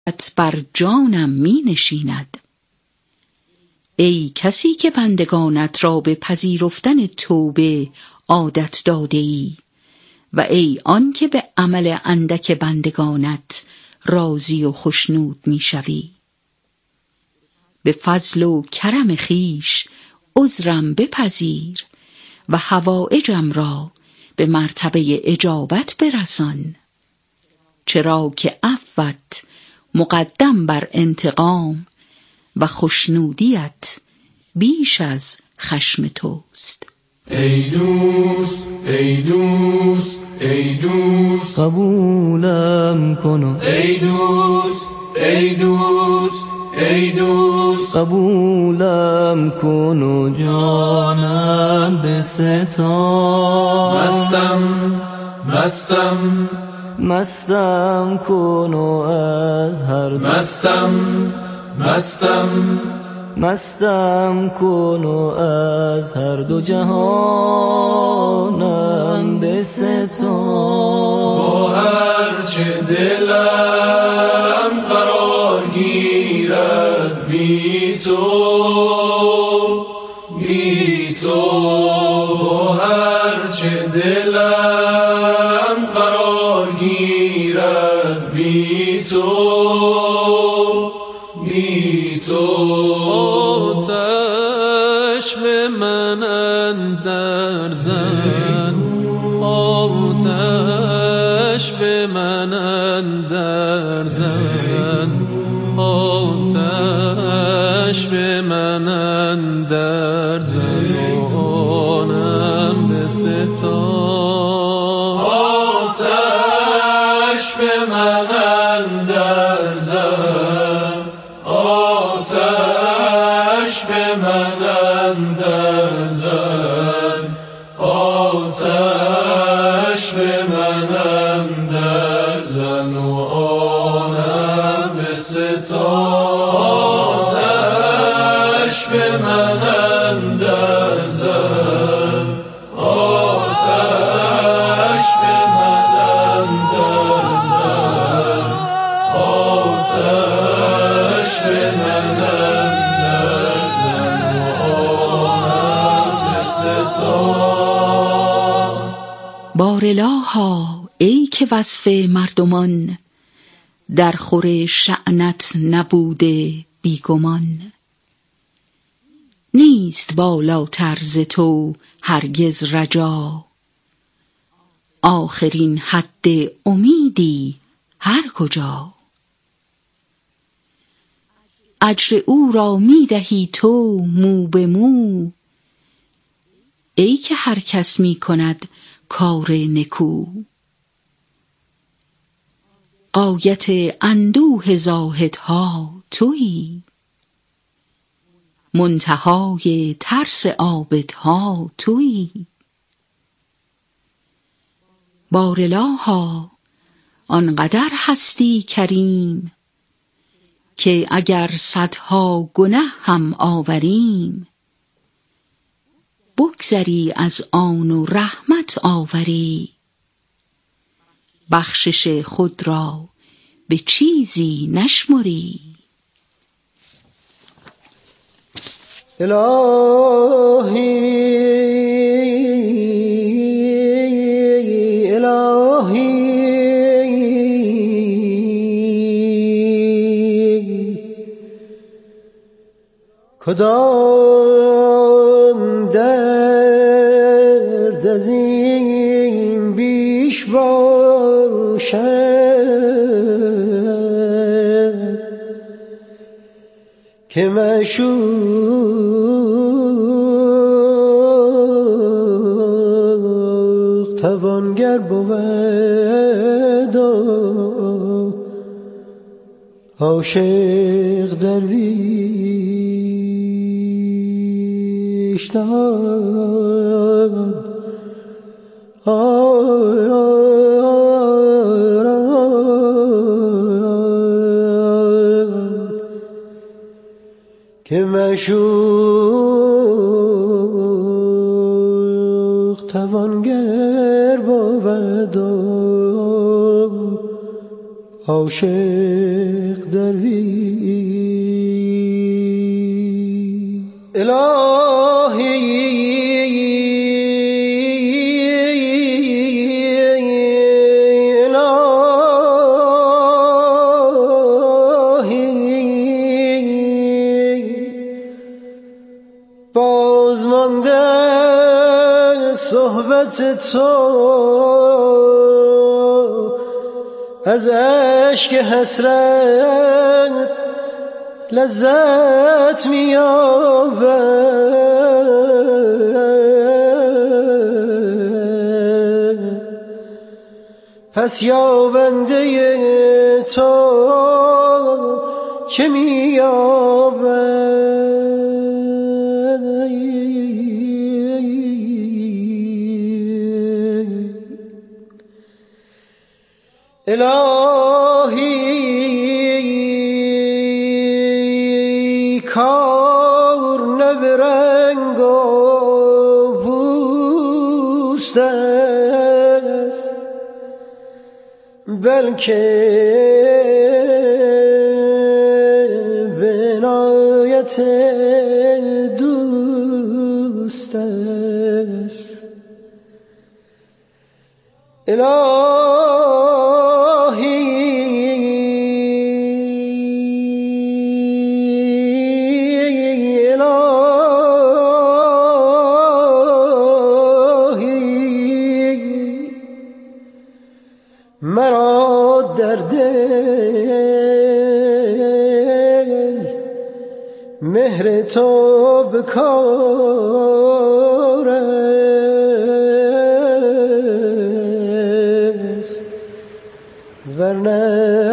بر جانم می نشیند. ای کسی که بندگانت را به پذیرفتن توبه عادت داده ای و ای آن که به عمل اندک بندگانت راضی و خشنود می شوی. به فضل و کرم خویش عذرم بپذیر و حوائجم را به مرتبه اجابت برسان، چرا که عفوت مقدم بر انتقام و خشنودیت بیش از خشم توست. ای دوست ای دوست ای دوست قبولم کن، ای دوست ای دوست ای دوست قبولم کن و جانم بستان. مستم کن و از هر مستم کن و از هر دو جهانم بستان. با هر چه دلم قرار گیرد بی تو با هر چه دلم قرار گیرد بی تو آتش به من اندر زن، آتش به من اندر زن، آتش به من اندر زن و آنم بستان. آتش به من اندر زن، آتش به من اندر زن، آتش به من اندر زن و آنم بستان. آتش به من اندر زن، آتش به من اندر زن، آتش به من اندر زن و آنم بستان. بارالها ای که وصف مردمان در خور شأنت نبوده بیگمان. نیست بالاتر ز تو هرگز رجا، آخرین حد امیدی هر کجا. اجر او را می دهی تو مو به مو، ای که هر کس می کند کار نکو. غایت اندوه زاهدها تویی، منتهای ترس عابدها تویی. بارالها آنقدر هستی کریم که اگر صدها گنه هم آوریم، بگذری از آن و رحمت آوری. بخشش خود را به چیزی نشمری. الهی کدام درد از این بیش باشد که معشوق توانگر بود و عاشق درویش داد. که معشوق توانگر بود و عاشق درویش الهی صحبت تو از عشق حسرت لذت می‌یابد پس یابنده تو چه می‌یابد الهی کار نه به رنگ و پوست است بلکه به عنایت دوست است مرا در دل مهر تو به کار است ورنه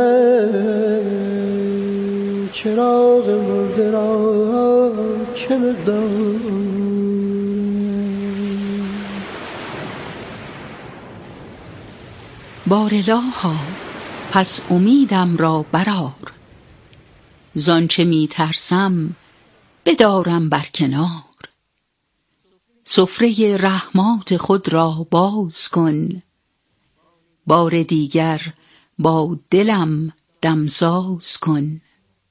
چراغ مرده را چه مقدار بارالها پس امیدم را برآر زانچه می ترسم بدارم بر کنار سفره رحمات خود را باز کن بار دیگر با دلم دمساز کن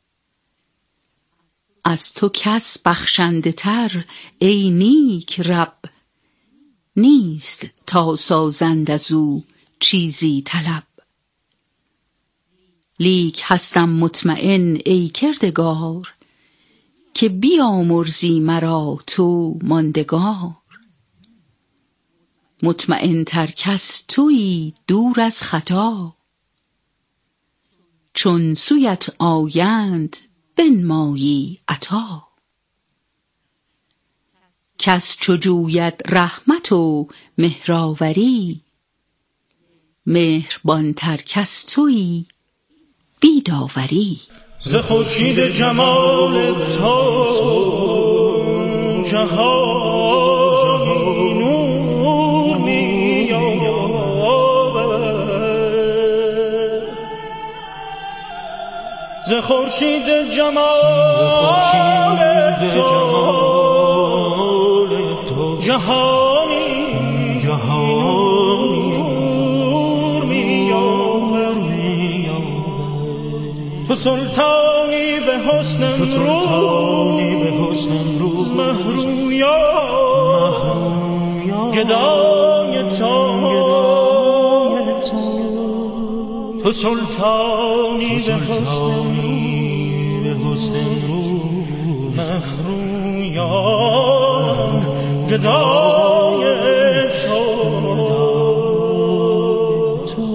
از تو کس بخشنده تر ای نیک رب نیست تا سازند از او چیزی طلب لیک هستم مطمئن ای کردگار که بیامرزی مرا تو ماندگار مطمئن تر کس تویی دور از خطا چون سویت آیند بنمایی عطا کس چو جوید رحمت و مهرآوری مهربان تر کس تویی بی داوری ز خورشید جمال تو جهانی نور می‌یابد ز خورشید جمال تو جهانی نور می‌یابد تو سلطانی به حسن امروز مهرویان گدای تو سلطانی به حسن امروز مهرویان گدای تو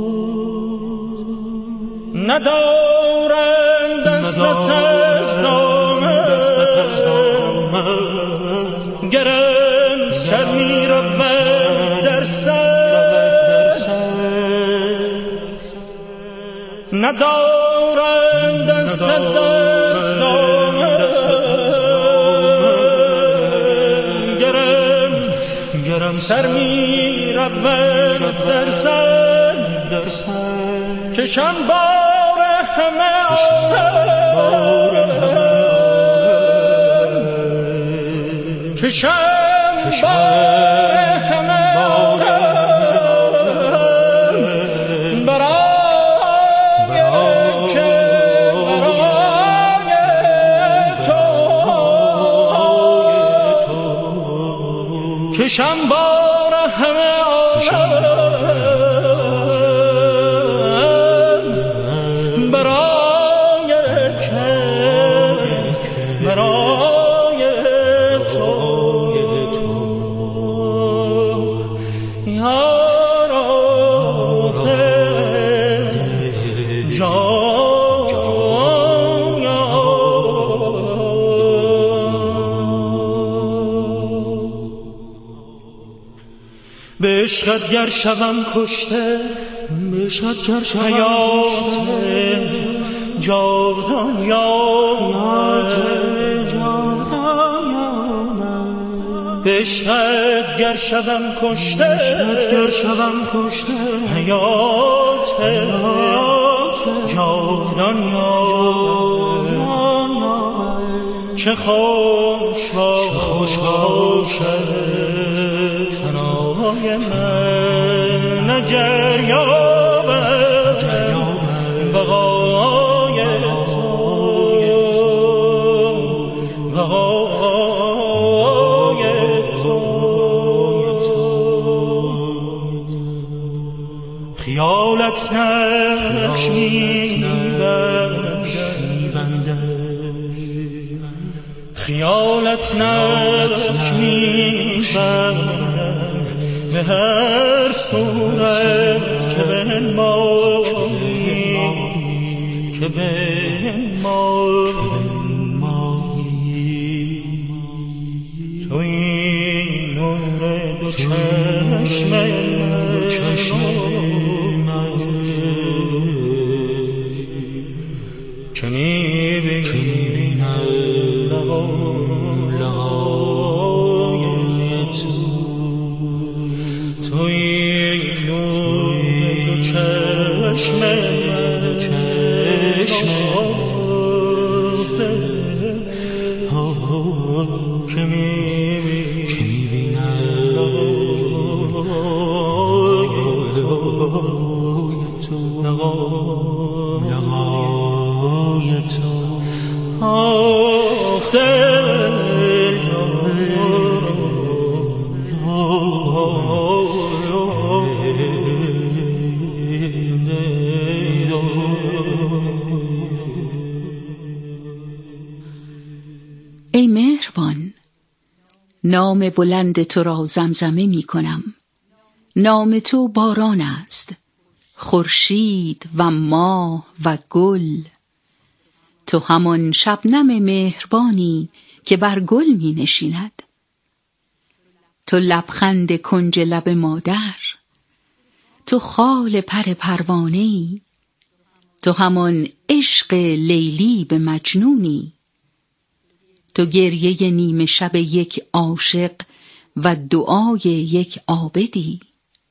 ندارند دستت از دامن گرم سر می رود در سر ندارند دستت از دامن گرم سر می رود در سر کشم بار همه کشم بار همه برای کشم بار همه عالم برای تو یار آخر جان به عشقت گر شوم کشته حیات جاودان یاد به عشقت گر شوم کشته حیات جاودان یاد چه خوش باشد فنای من اگر یابد بقای تو خیالت نقش خیالت نقش می‌بندد به هر صورت که بنمایی تو این نور دو چشم که می‌بینم توی نور چشم که میبینم لقای تو آخ دل ای مهربان، نام بلند تو را زمزمه می کنم. نام تو باران است، خورشید و ماه و گل. تو همان شبنم مهربانی که بر گل می نشیند. تو لبخند کنج لب مادر، تو خال پر پروانه‌ای. تو همان عشق لیلی به مجنونی. تو گریه نیمه شب یک عاشق و دعای یک عابدی.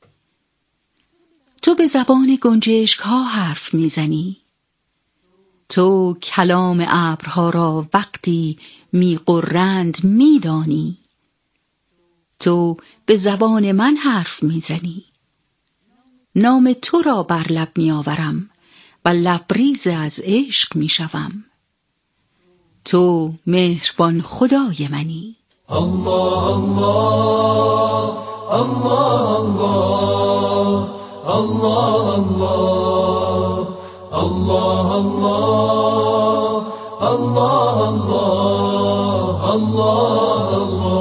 تو به زبان گنجشک ها حرف میزنی. تو کلام ابرها را وقتی میغرند میدانی. تو به زبان من حرف میزنی. نام تو را بر لب میآورم و لبریز از عشق میشوم. تو مهربان خدای منی. الله الله الله الله الله الله الله الله الله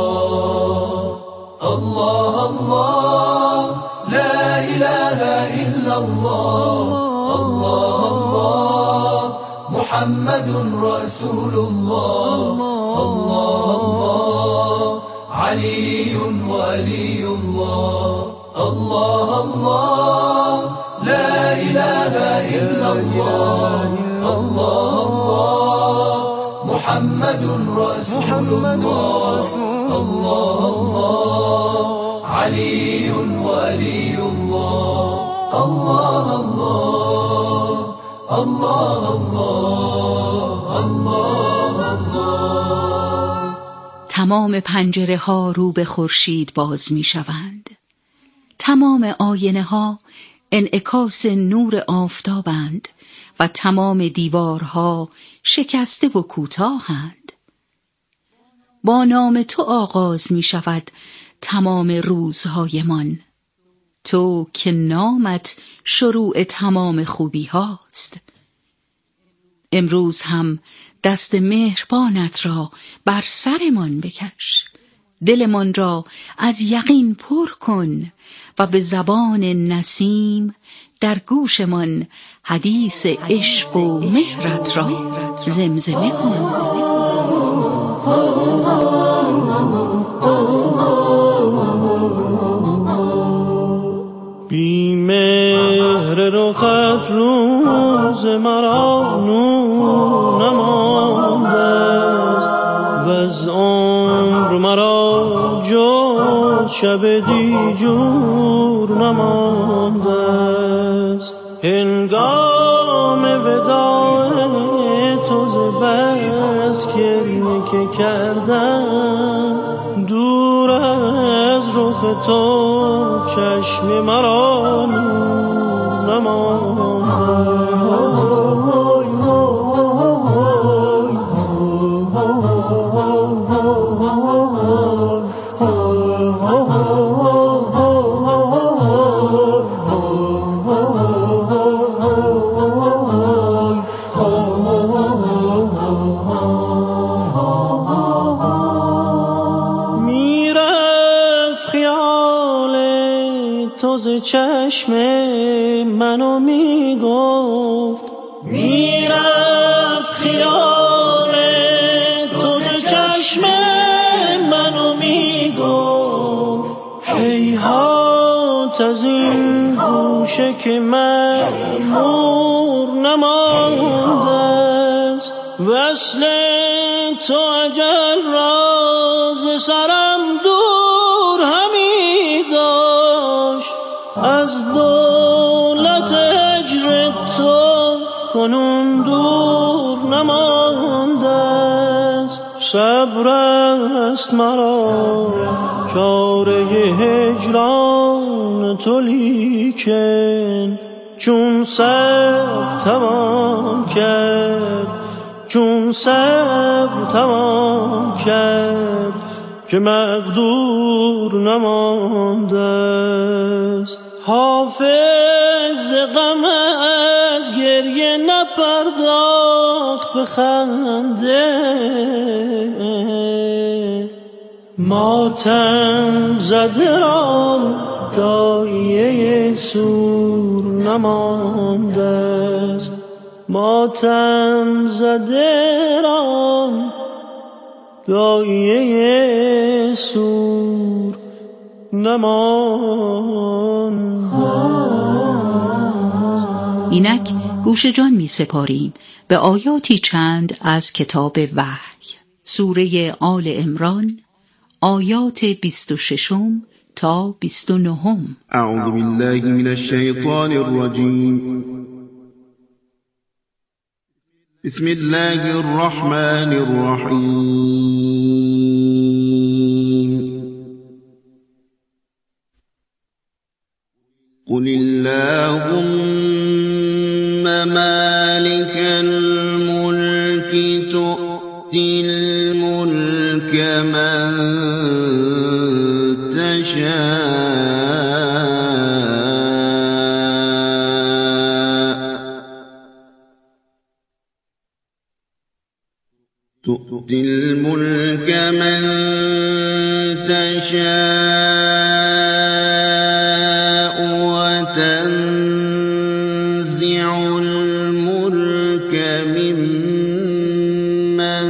الله الله لا إله إلا الله الله الله محمد رسول الله الله الله علي ولي الله الله الله لا إله إلا الله الله الله محمد رسول الله الله الله علي ولي الله الله الله الله الله الله. تمام پنجره ها رو به خورشید باز می شوند. تمام آینه ها انعکاس نور آفتابند و تمام دیوارها شکسته و کوتاهند. با نام تو آغاز می شود تمام روزهایمان، تو که نامت شروع تمام خوبی هاست. امروز هم دست مهربانت را بر سرمان بکش، دلمان را از یقین پر کن و به زبان نسیم در گوشمان حدیث عشق و مهرت را زمزمه کن. بی مهر رخت روز مرا نور نمانده است و از عمر مرا جز شب دیجور نمانده است. هنگام وداع تو ز بس گریه که کردم، دور از رخ تو چشم مرا نور نمانده. چشم منو میگفت، میرفت خیال تو ز چشم منو میگفت. هیهات از این گوشه که مأمور نمانده است، وصل تو اجل راز سرم دور همی داشت. از دولت هجر تو کنون دور نمانده است. صبر است مرا چاره هجران تو، لیکن چون صبر توان کرد، چون صبر توان کرد که مقدور نمانده است. حافظ غم از گریه نپرداخت به خنده، ماتم زده را دایه سور نمانده است. ماتم زده را دایه سور اینک گوش جان می سپاریم به آیاتی چند از کتاب وحی، سوره آل عمران، آیات 26 تا 29. اعوذ بالله من الشیطان الرجیم. بسم الله الرحمن الرحیم. قل اللهم مالك الملك تؤتي الملك من تشاء، تؤتي الملك من تشاء وتنزع الملك ممن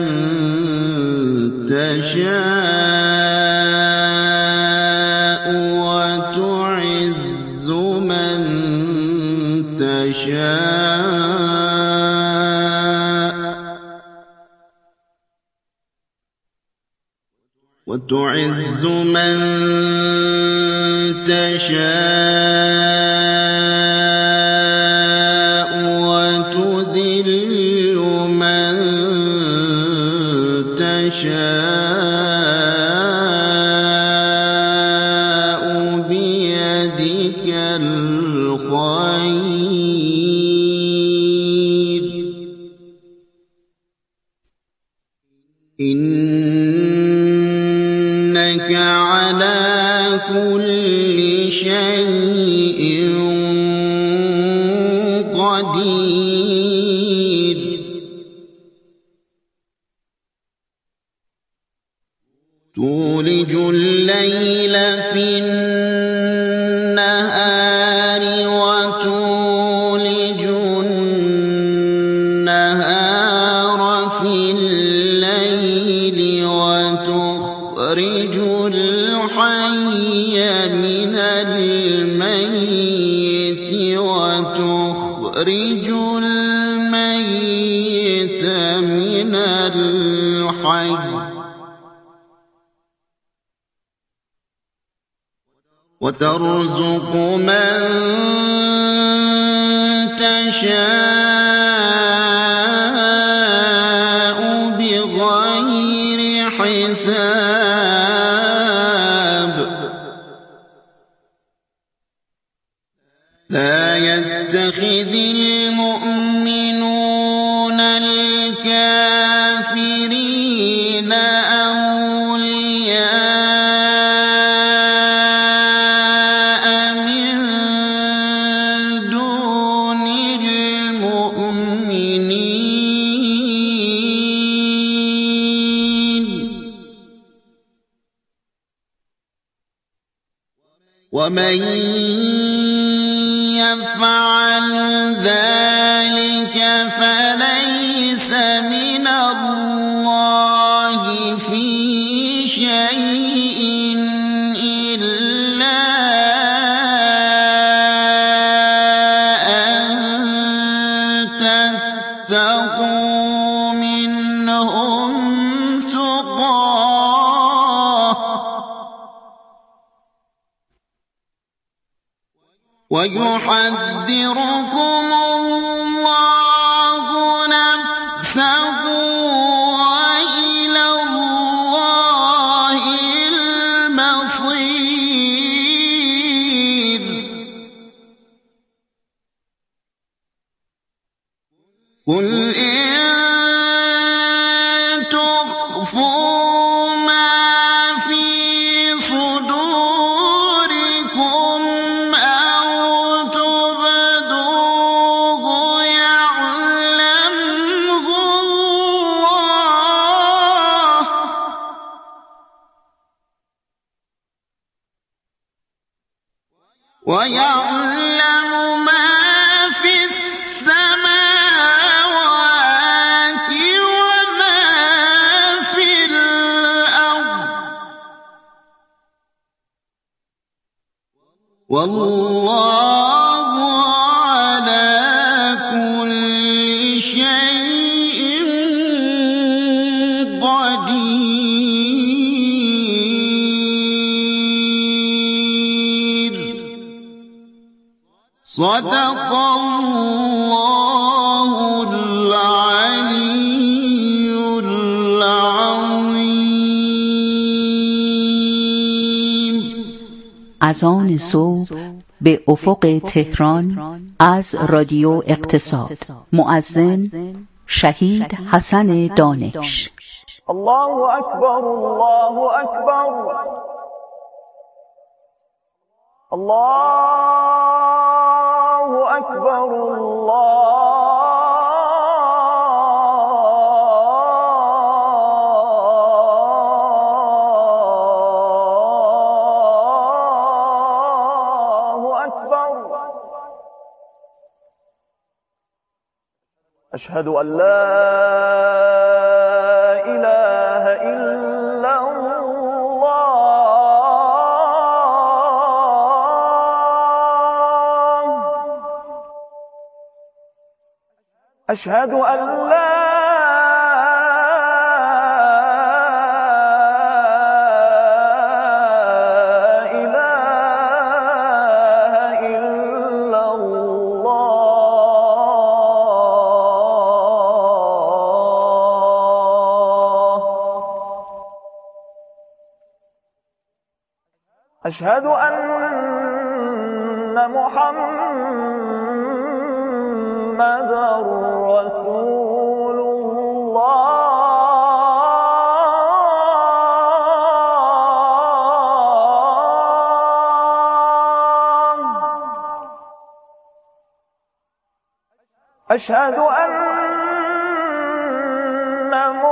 تشاء وتعز من تشاء وتعز من تشاء وتذل من تشاء بيدك الخير، إنك على كل شيء قدير تولج الليل في النهار وتولج النهار في الليل وتخرج الحي من الميت وتخرج الميت من الحي وترزق من تشاء بغير حساب لا يتخذ المؤمنون الكافرين أولياء من دون المؤمنين ومن يفعل ذلك فليس من الله في شيء إلا أن تتقوا منهم تقاه ويحذركم الله نفسه وإلى الله المصير قل إن تخفوا ما في صدوركم أو تبدوه يعلمه الله ويعلم ما في السماوات وما في الأرض والله على كل شيء قدير صدق الله العلي العظيم. اذان صبح به افق تهران از رادیو اقتصاد. مؤذن شهید حسن دانش. الله أكبر الله أكبر الله أكبر الله أكبر أشهد أن لا إله إلا الله أشهد أن لا إله إلا الله أشهد أن محمدًا رسول الله أشهد أن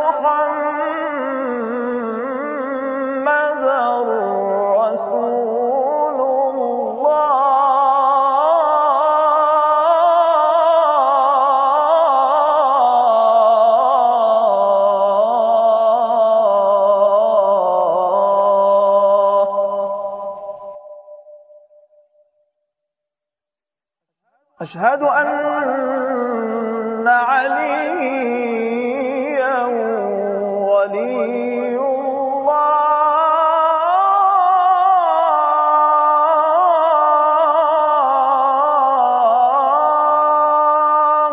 محمدًا رسول الله. أشهد أن عليا ولي الله.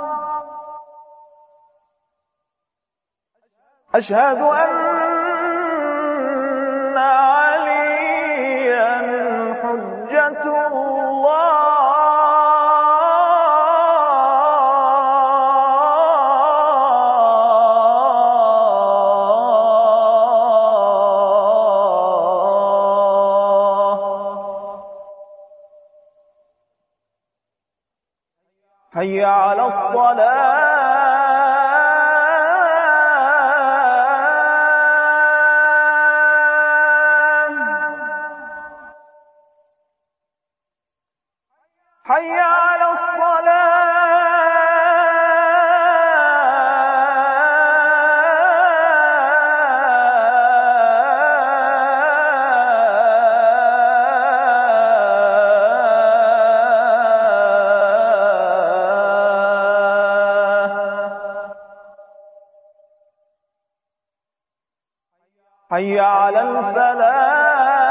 أشهد أن عليا حجة الله. حي على الصلاة. حي على حي على الفلاح.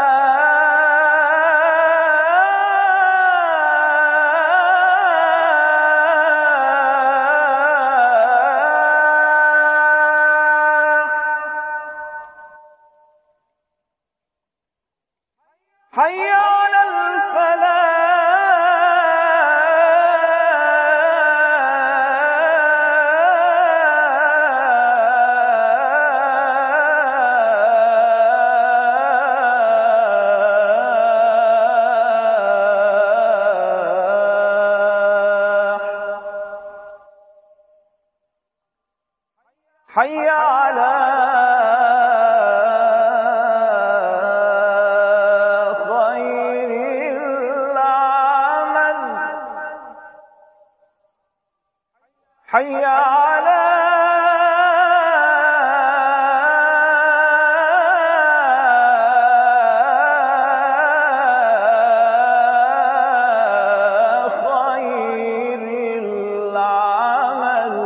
حي على الفلاح. حي على خير العمل. حي على خير العمل.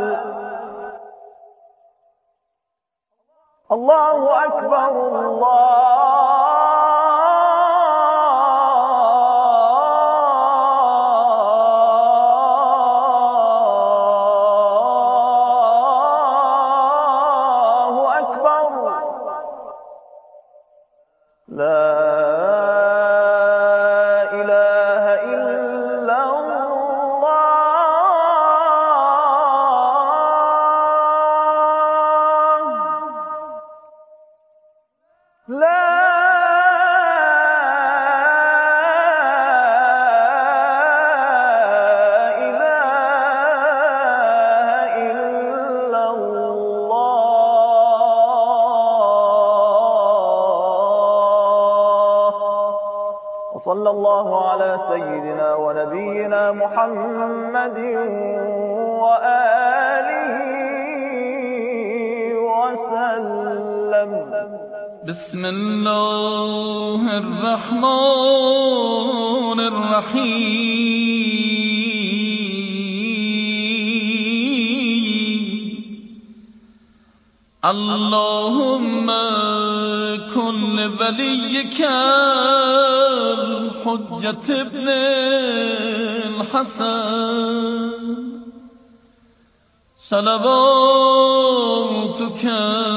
الله أكبر الله أكبر. لا إله إلا الله. لا إله إلا الله. وصلى الله على سيدنا ونبينا محمد وآله وسلم. بسم الله الرحمن الرحيم. اللهم كن لوليك الحجة ابن الحسن صلواتك